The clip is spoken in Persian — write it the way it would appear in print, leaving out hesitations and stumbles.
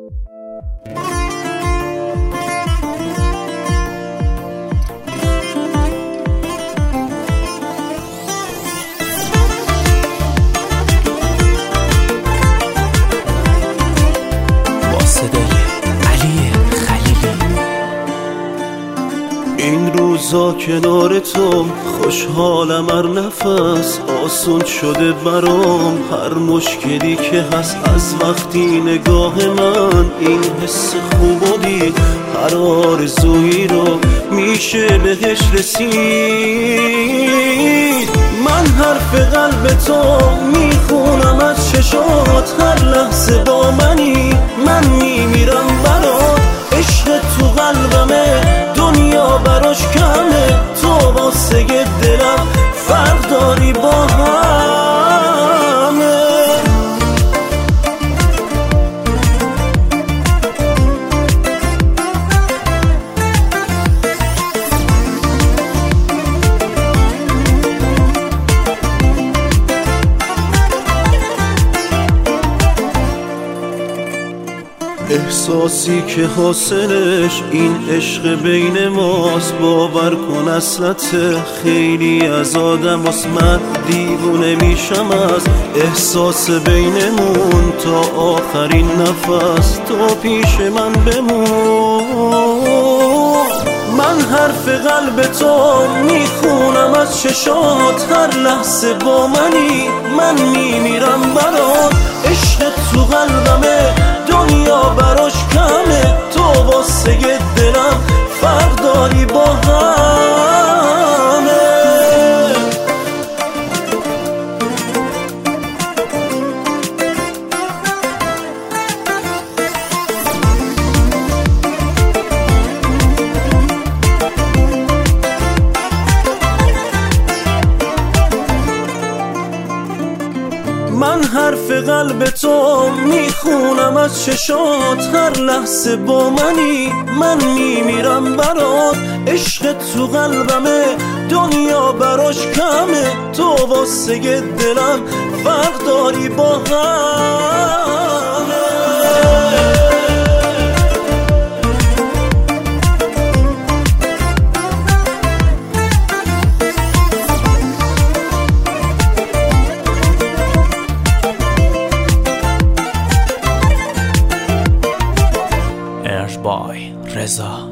این روزا کنار تو خوشحالم، هر نفس آسون شده برام. هر مشکلی که هست از وقتی نگاه من این حس خوب و دید، هر آرزویی رو میشه بهش رسید. من حرف قلب تو میخونم از چشات، هر لحظه با منی، من میمیرم برات. عشق تو قلبمه، دنیا براش کمه، تو واسه دلم فرق داری با همه. احساسی که حاصلش این عشق بین ماست، باور کن اصلته خیلی از آدم هست. من دیوونه میشم از احساس بینمون، تا آخرین نفس تو پیش من بمون. من حرف قلب تو میخونم از چشات، هر لحظه با منی، من میمیرم برات. عشق تو قلبمه، دنیا براش کمه، تو واسه دلم فرق داری با همه. من حرف قلب تو میخونم از چشات، هر لحظه با منی، من میمیرم برات. عشق تو قلبمه، دنیا براش کمه، تو واسه دلم فرق داری با همه. By Reza.